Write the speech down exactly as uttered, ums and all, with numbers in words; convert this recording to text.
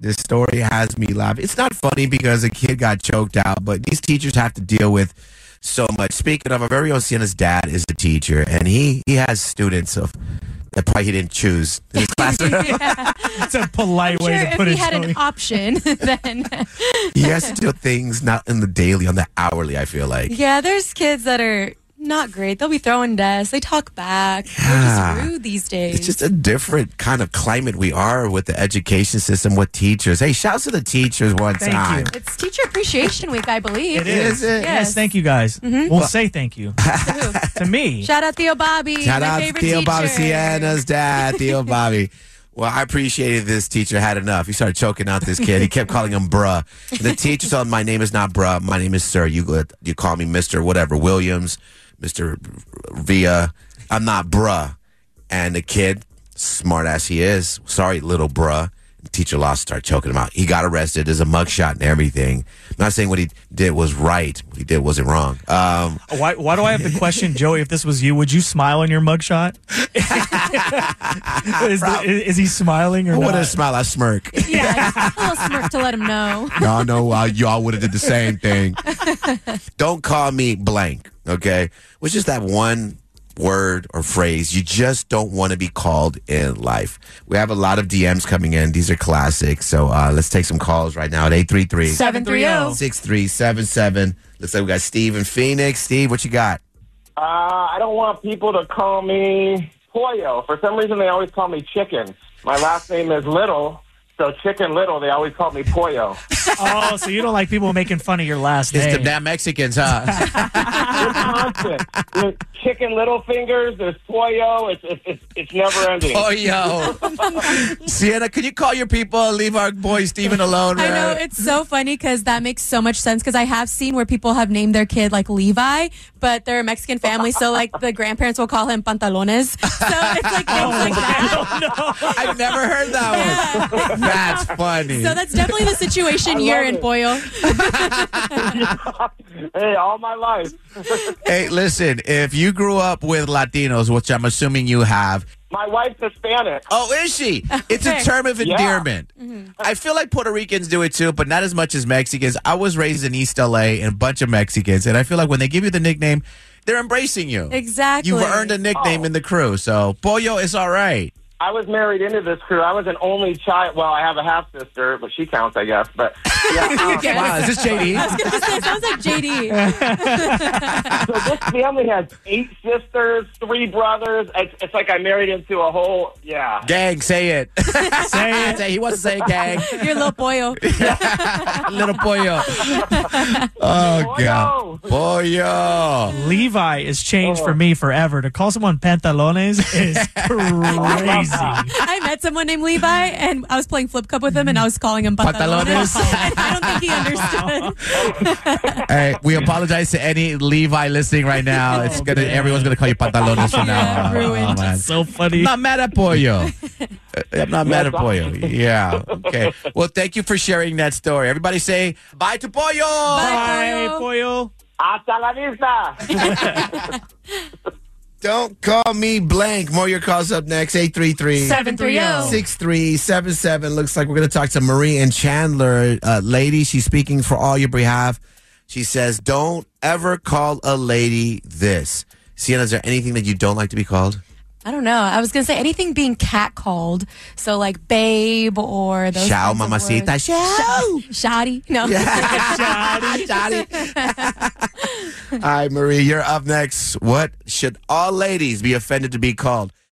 This story has me laughing. It's not funny because a kid got choked out, but these teachers have to deal with so much. Speaking of, our very own Sienna's dad is a teacher, and he, he has students of that probably he didn't choose in his classroom. Yeah. It's a polite I'm way sure to put if it. he had Joey. an option, then He has to do things not in the daily, on the hourly, I feel like. yeah, there's kids that are not great. They'll be throwing desks. They talk back. Yeah. They're just rude these days. It's just a different kind of climate we are with the education system, with teachers. Hey, shouts to the teachers one Thank time. you. It's Teacher Appreciation Week, I believe. It is. Is it? Yes, thank you guys. We'll say thank you Who? to me. Shout out Theo Bobby, Shout my out to favorite Theo teacher. Bobby, Sienna's dad, Theo Bobby. Well, I appreciated this teacher had enough. He started choking out this kid. He kept calling him bruh. And the teacher told him, my name is not bruh. My name is sir. You go- you call me Mister whatever, Williams, Mister Via. I'm not bruh. And the kid, smart as he is, sorry, little bruh. The teacher lost, started choking him out. He got arrested. There's a mugshot and everything. I'm not saying what he did was right. What he did wasn't wrong. Um, Why, why do I have to question, Joey, if this was you? Would you smile on your mugshot? is, the, is he smiling or I not? wouldn't smile. I smirk. Yeah, just a little smirk to let him know. Y'all know uh, y'all would have did the same thing. Don't call me blank, okay? Which is that one word or phrase you just don't want to be called in life. We have a lot of D Ms coming in. These are classics. So uh, let's take some calls right now at eight three three, seven three zero. six three seven seven. Looks like we got Steve in Phoenix. Steve, what you got? Uh, I don't want people to call me Pollo. For some reason, they always call me Chicken. My last name is Little, so Chicken Little, they always call me Pollo. Oh, so you don't like people making fun of your last It's name. the damn Mexicans, huh? It's constant. There's Chicken Little Fingers, there's Pollo. It's, it's, it's, it's never ending. Oh, yo. Sienna, can you call your people and leave our boy Steven alone? I know, man? it's so funny because that makes so much sense because I have seen where people have named their kid like Levi, but they're a Mexican family, so like the grandparents will call him Pantalones. So it's like things like that. I've never heard that one. That's funny. So that's definitely the situation I you're love in, it. Pollo. Hey, all my life. Hey, listen, if you grew up with Latinos, which I'm assuming you have. My wife's Hispanic. Oh, is she? It's a Okay. term of Yeah. endearment. I feel like Puerto Ricans do it too, but not as much as Mexicans. I was raised in East L A and a bunch of Mexicans, and I feel like when they give you the nickname, they're embracing you. Exactly. You've earned a nickname Oh. in the crew, so Pollo is all right. I was married into this crew. I was an only child. Well, I have a half sister, but she counts, I guess. But yeah, um, Yes. Wow, is this J D? I was going to say, it sounds like J D. so this family has eight sisters, three brothers. It's, it's like I married into a whole yeah. Gang, say it. Say it. Say- He wants to say it, gang. You're a little Pollo. Little Pollo. Oh, God. Pollo. Levi is changed for me forever. To call someone pantalones is crazy. I met someone named Levi, and I was playing flip cup with him, and I was calling him Pantalones. Pantalones. And I don't think he understood. Hey, we apologize to any Levi listening right now. It's gonna, man. everyone's gonna call you pantalones from now Yeah, on. ruined. Oh, man. So funny. I'm not mad at Pollo. I'm not mad at Pollo. Yeah. Okay. Well, thank you for sharing that story. Everybody say bye to Pollo. Bye, Pollo. Pollo. Hasta la vista. Don't call me blank. More of your calls up next. eight three three, seven three zero. six three seven seven. Looks like we're going to talk to Marie and Chandler. Uh, lady, she's speaking for all your behalf. She says, don't ever call a lady this. Sienna, is there anything that you don't like to be called? I don't know. I was going to say anything being catcalled. So like babe or those Ciao, kinds of mamacita. words. Ciao. Shoddy. No. Johnny. Johnny. All right, Marie, you're up next. What should all ladies be offended to be called?